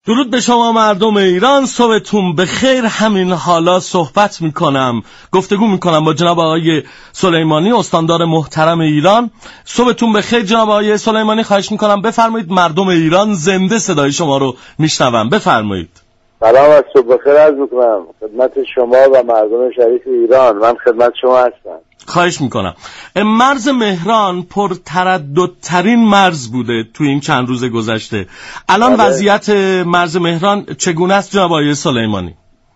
درود به شما مردم ایران، صبحتون بخیر. همین حالا صحبت میکنم، گفتگو میکنم با جناب آقای سلیمانی، استاندار محترم ایران. صبحتون بخیر جناب آقای سلیمانی، خواهش میکنم بفرمایید. مردم ایران زنده صدای شما رو میشنون، بفرمایید. سلام از صبح بخیر عرض میکنم خدمت شما و مردم شریف ایران. من خدمت شما هستم. خواهش میکنم. مرز مهران پر ترددترین مرز بوده توی این چند روز گذشته. الان وضعیت مرز مهران چگونه است جناب آقای سلیمانی؟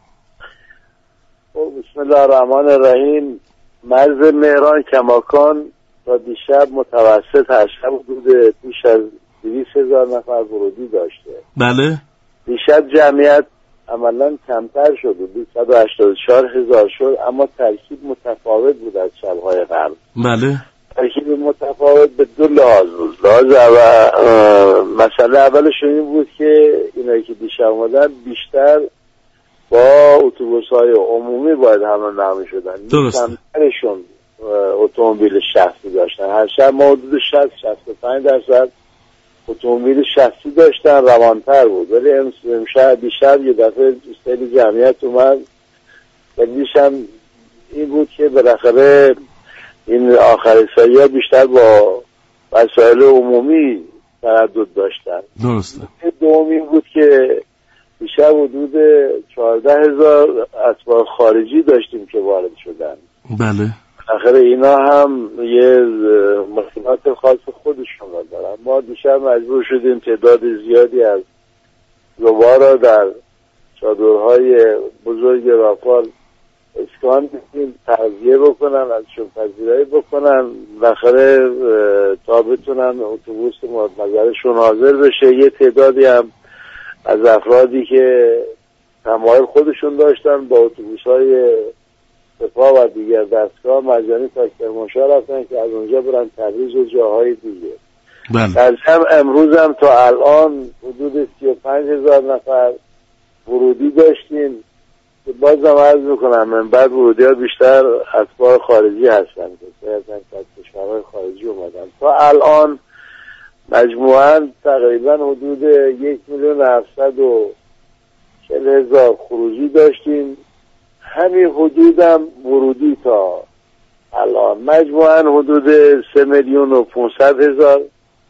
بسم الله الرحمن الرحیم. مرز مهران کماکان تا دیشب متوسط هر شب حدود بیش از 200,000 نفر ورودی داشته. بله. دیشب جمعیت عملا کمتر شد، 284,000 شد، اما ترکیب متفاوت بود از شب‌های قبل. بله. ترکیب متفاوت به دو لحاظ بود. لحاظ مسئله اولش این بود که اینایی که دیشب اومدن بیشتر با اتوبوس‌های عمومی باید حمل نقل شدن. درسته. کمترشون اتومبیل شخصی داشتن. هر شب ما حدود 60-65% اتومبیل شخصی داشتن، روانتر بود. ولی امشب دیشب یه دفعه سیل جمعیت اومد. دلیلش هم این بود که بالاخره این آخر سالی‌ها بیشتر با وسایل عمومی تردد داشتن. درسته. دومی بود که دیشب حدود 14,000 اتباع خارجی داشتیم که وارد شدن. بله. بالاخره اینا هم یه مشکلات خاص خودشون را دارن. ما دیشب مجبور شدیم تعداد زیادی از زوار را در چادرهای بزرگ رافال اسکان بدیم، تغذیه بکنن، ازشون پذیرایی بکنن، بالاخره تا بتونن اتوبوس مورد نظرشون حاضر بشه. یه تعدادی هم از افرادی که تمایل خودشون داشتن با اتوبوس‌های سپاه و دیگر دستگاه مجانی تا کرمانشاه رفتن که از اونجا برن تبریز و جاهای دیگه. بله. در جمع امروز هم تا الان حدود 35,000 نفر ورودی داشتیم که بازم عرض میکنم من بعد ورودی ها بیشتر اتباع خارجی هستن که از کشورهای خارجی اومدن. تا الان مجموعاً تقریبا حدود 1,740,000 خروجی داشتیم. همین حدودم ورودی تا الان مجموعاً حدود 3,500,000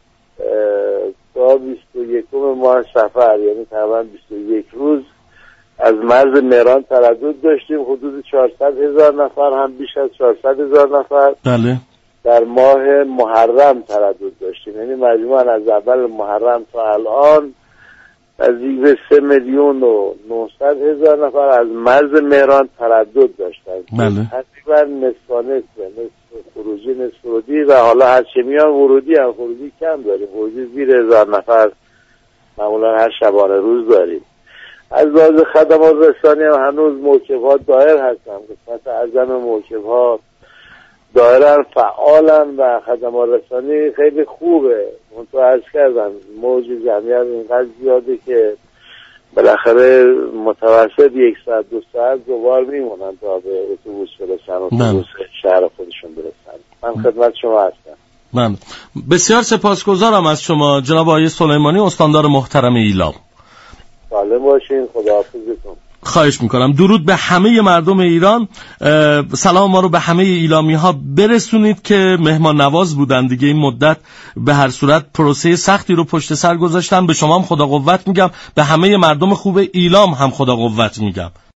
تا 21 ماه سفر، یعنی تقریبا 21 روز از مرز مهران تردد داشتیم. حدود 400,000 نفر، هم بیش از 400,000 نفر بله. در ماه محرم تردد داشتیم. یعنی مجموعاً از اول محرم تا الان نزدیک به 3,900,000 نفر از مرز مهران تردد داشتن. بله. تقریبا نصف خروجی نصف ورودی و حالا هرچه میان ورودی هم خروجی کم داریم. خروجی زیر 1,000 نفر معمولا هر شبانه روز داریم. از لحاظ خدمات رسانی هم هنوز موکب‌ها دایر هستن. قسمت اعظم موکب‌ها دایرن، فعالن و خدمات رسانی خیلی خوبه. منطقه عرض کردم موج جمعیت اینقدر زیاده که بالاخره متوسط 1 ساعت 2 ساعت دوبار میمونن تا به اتوبوس برسن، اتوبوس شهر خودشون برسن. من خدمت شما هستم. من بسیار سپاسگزارم از شما جناب آقای سلیمانی، استاندار محترم ایلام. سالم باشین. خداحافظتون. خواهش میکنم. درود به همه مردم ایران. سلام ما رو به همه ایلامی ها برسونید که مهمان نواز بودن دیگه این مدت. به هر صورت پروسه سختی رو پشت سر گذاشتن. به شما هم خدا قوت میگم، به همه مردم خوب ایلام هم خدا قوت میگم.